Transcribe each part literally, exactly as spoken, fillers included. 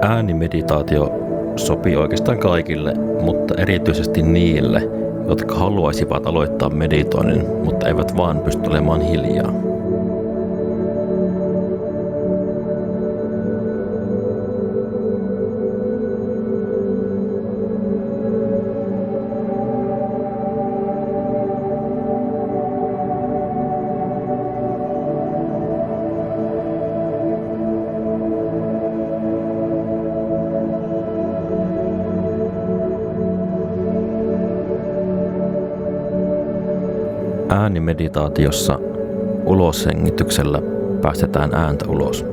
Äänimeditaatio sopii oikeastaan kaikille, mutta erityisesti niille, jotka haluaisivat aloittaa meditoinnin, mutta eivät vaan pysty olemaan hiljaa. Äänimeditaatiossa uloshengityksellä päästetään ääntä ulos.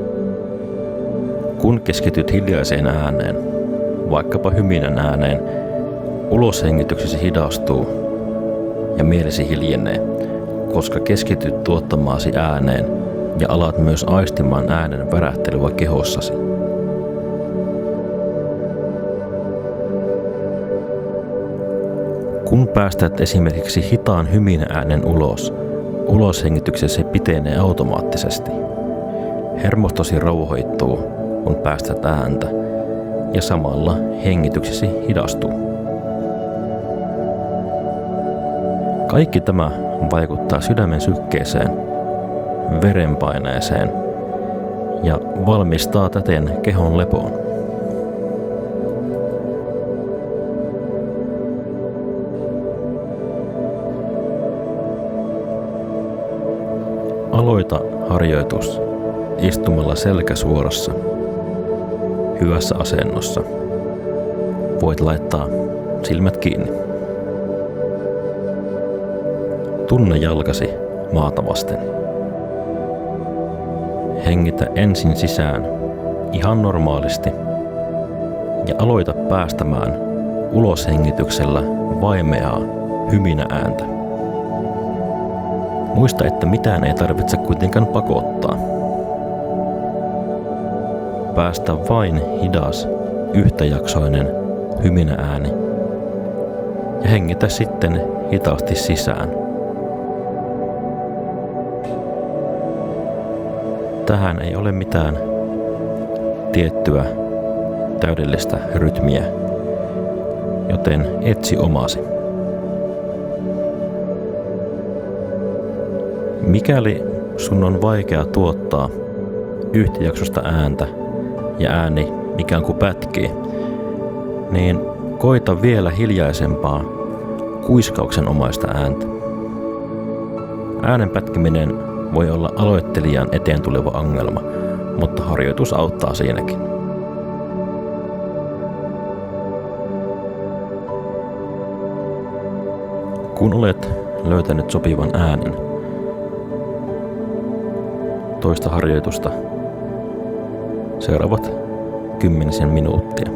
Kun keskityt hiljaiseen ääneen, vaikkapa hyminän ääneen, uloshengityksesi hidastuu ja mielesi hiljenee, koska keskityt tuottamaasi ääneen ja alat myös aistimaan äänen värähtelyä kehossasi. Kun päästät esimerkiksi hitaan hyminä-äänen ulos, uloshengityksesi pitenee automaattisesti. Hermostosi rauhoittuu, kun päästät ääntä, ja samalla hengityksesi hidastuu. Kaikki tämä vaikuttaa sydämen sykkeeseen, verenpaineeseen ja valmistaa täten kehon lepoon. Aloita harjoitus istumalla selkä suorassa, hyvässä asennossa. Voit laittaa silmät kiinni. Tunne jalkasi maata vasten. Hengitä ensin sisään ihan normaalisti ja aloita päästämään uloshengityksellä vaimeaa hyminä ääntä. Muista, että mitään ei tarvitse kuitenkaan pakottaa. Päästä vain hidas, yhtäjaksoinen hyminä ääni ja hengitä sitten hitaasti sisään. Tähän ei ole mitään tiettyä täydellistä rytmiä, joten etsi omasi. Mikäli sun on vaikea tuottaa yhtäjaksoista ääntä ja ääni ikään kuin pätkii, niin koita vielä hiljaisempaa kuiskauksenomaista ääntä. Äänen pätkiminen voi olla aloittelijan eteen tuleva ongelma, mutta harjoitus auttaa siinäkin. Kun olet löytänyt sopivan äänen, toista harjoitusta seuraavat kymmenisen minuuttia.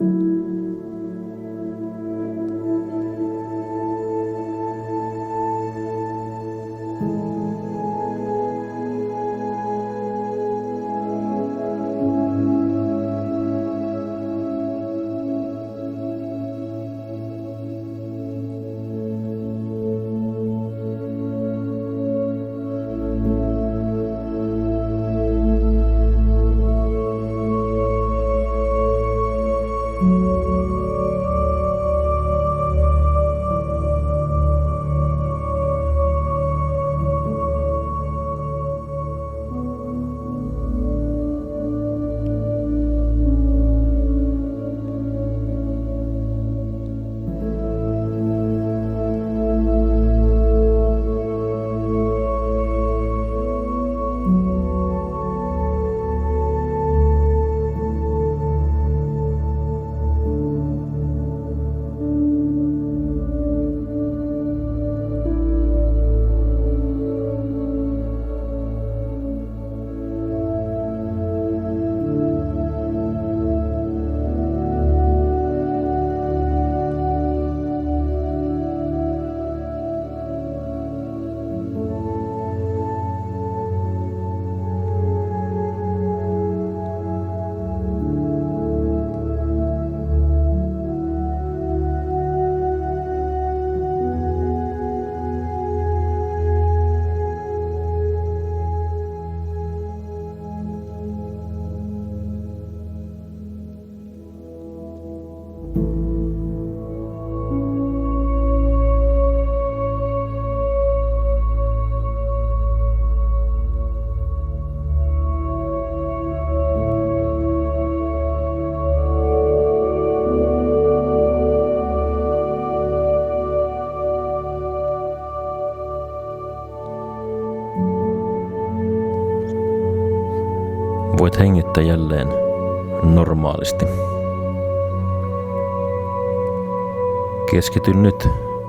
Voit hengittää jälleen normaalisti. Keskity nyt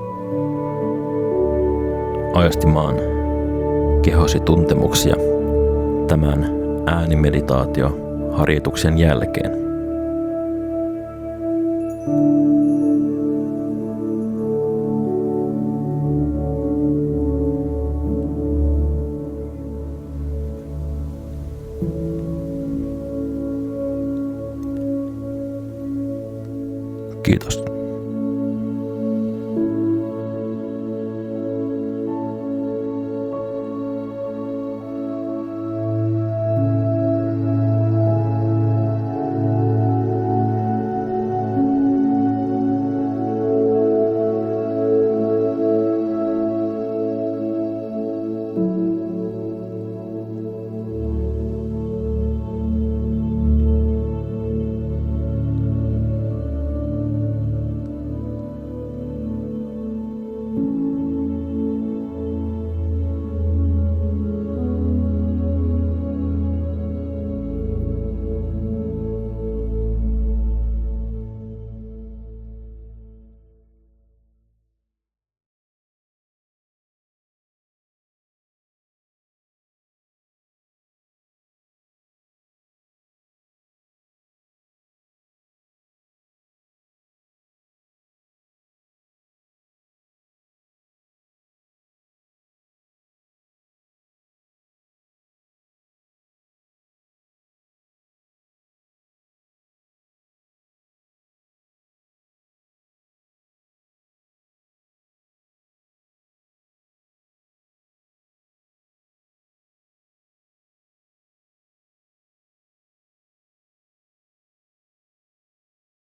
aistimaan kehosi tuntemuksia tämän äänimeditaatioharjoituksen jälkeen. Kiitos.